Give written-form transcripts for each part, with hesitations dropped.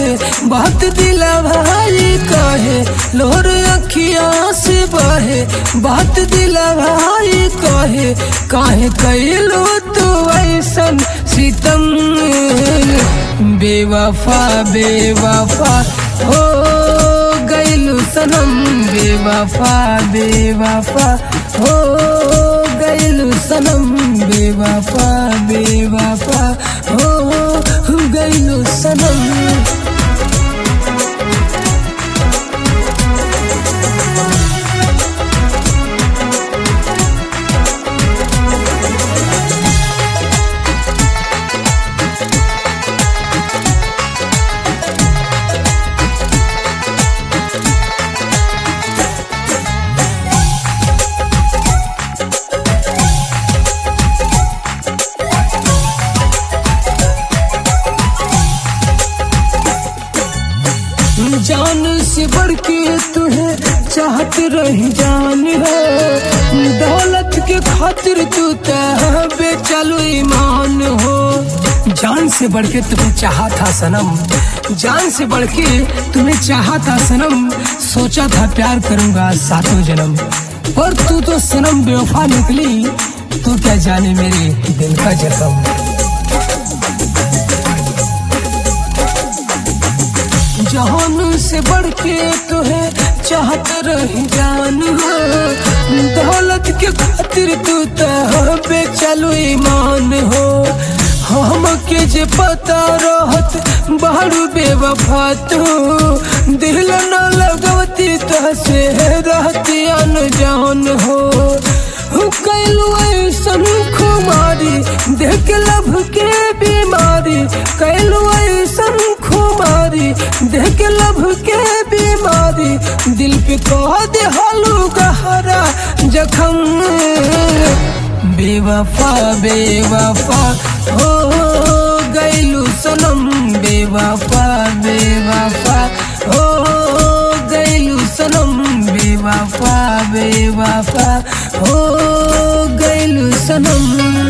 बात दिला भाई कहे, लोर अखिया से बहे बात दिला भाई कहे, काहे कैलो तू ऐसन सितम। बेवफा बेवफा हो गइलू सनम, बेवफा बेवफा हो गइलू सनम, बेवफा बेवफा हो गइलू सनम। जान से बढ़ के तुहे चाहत रही जान हो, दौलत के खातिर तू बेचलू ईमान हो। जान से बढ़ के तुम्हें चाहा था सनम, जान से बढ़ के तुम्हें चाहा था सनम, सोचा था प्यार करूंगा सातों जन्म, पर तू तो सनम बेवफा निकली। तू क्या जाने मेरे दिल का जख्म। जान से बढ़ के तुहे चाहत रही जान हो, दौलत के खातिर तू बेचलू ईमान हो। हम के जे पता रहत बारू बेवफा तू, दिल न लगवती तहसे रहती अनजान हो। कैलू ऐसन खुमारी देख लब के बीमारी, कैलू ऐसन खुमारी देख लब के बीमारी, दिल पे कह दे हालू गहरा जखम। बेवफा बेवफा हो गइलू सनम, बेवफा बेवफा हो गइलू सनम, बेवफा बेवफा हो गइलू सनम।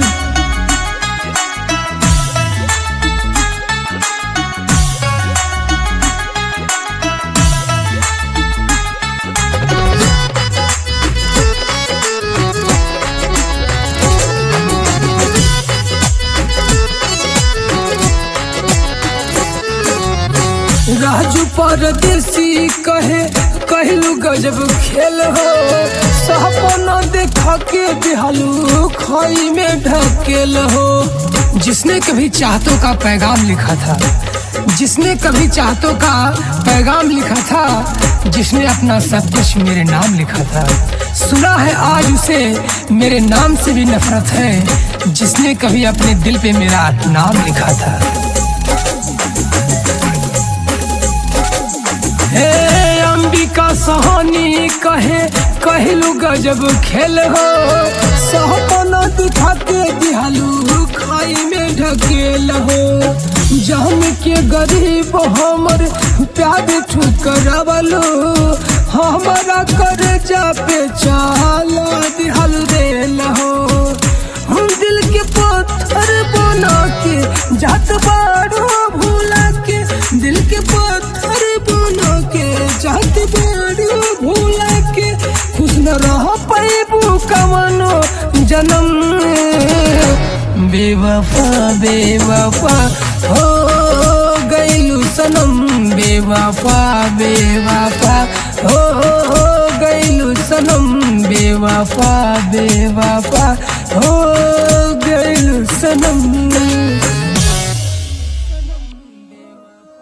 राजू परदेसी कहे कहलू गजब खेल हो, सपना देखा के दिहालू खाई में ढकेल हो। जिसने कभी चाहतों का पैगाम लिखा था, जिसने कभी चाहतों का पैगाम लिखा था, जिसने अपना सब कुछ मेरे नाम लिखा था, सुना है आज उसे मेरे नाम से भी नफरत है। जिसने कभी अपने दिल पे मेरा नाम लिखा था। अंबिका सहानी कहे कहलू गजब खेल हो, सपना दिखा के दिहालू खाई में ढकेल हो। जान के गरीब हमर प्यार ठुकरावलो, हमारा कर्जा पे चाला दिहालू रेल हो। हम दिल के पत्थर बना के जात बाड़ो भूला के, दिल के पत्थर बना के जात बाड़ो भूला के, खुश न रह पैबू कवनो जन्म। बेवफा बेवफा हो गइलू सनम, बेवफा बेवफा हो गइलू सनम, बेवफा बेवफा हो गइलू सनम।